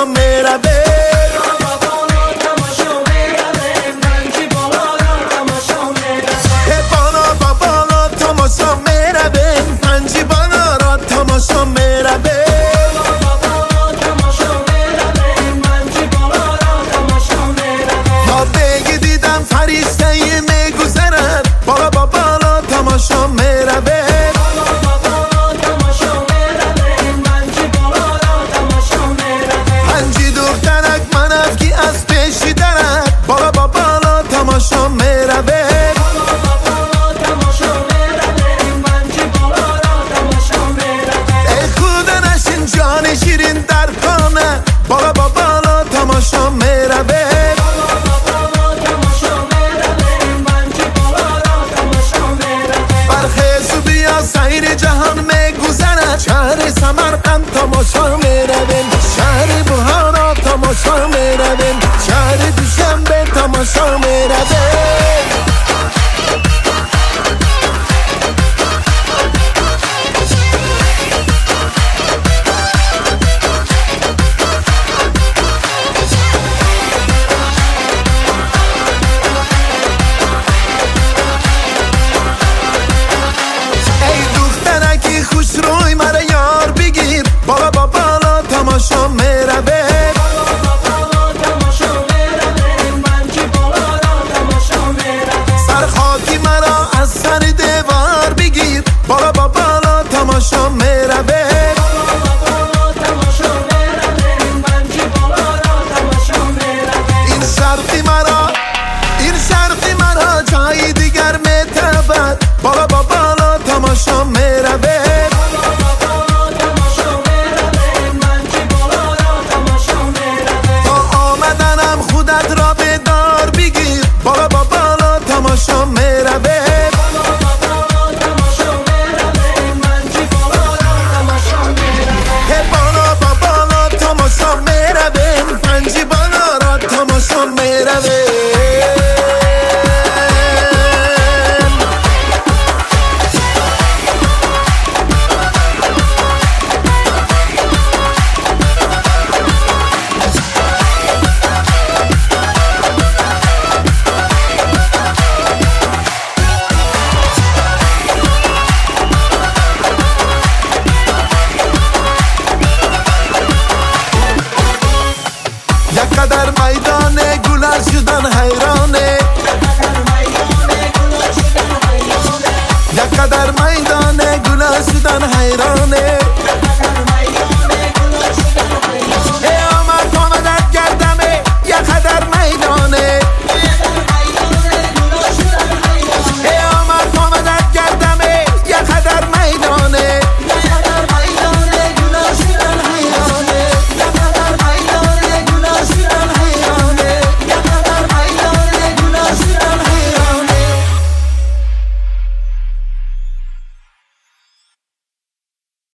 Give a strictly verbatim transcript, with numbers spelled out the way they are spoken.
تماشا میروه بالا با بالا تماشا میروه پنجی بالا را تماشا میروه تا بگی دیدم فریشته میگذرد بالا با بالا تماشا میروه پنجی دخترک منفکی از پیشی درد بالا با بالا تماشا میروه جان شیرین در کانه بالا با بالا تماشا میروه برخیز و بیا سیر جهان میگذرد شهر سمرقند تماشا میرویم شهر بهارا تماشا میرویم شهر دوشنبه تماشا میرویم خوش روی مرا یار بگیر بالا با بالا تماشا میروه سر خاکی مرا از سر دیوار بگیر بالا با بالا تماشا میروه این شرقی مرا این شرقی مرا جای دیگر میتابد بالا با بالا تماشا میروه خودت را به دار بگیر بالا با بالا تماشا میروه بالا با بالا تماشا میروه پنجی بالا را تماشا میروه